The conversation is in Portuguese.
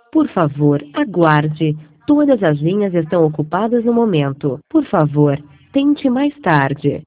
Por favor, aguarde. Todas as linhas estão ocupadas no momento. Por favor, tente mais tarde.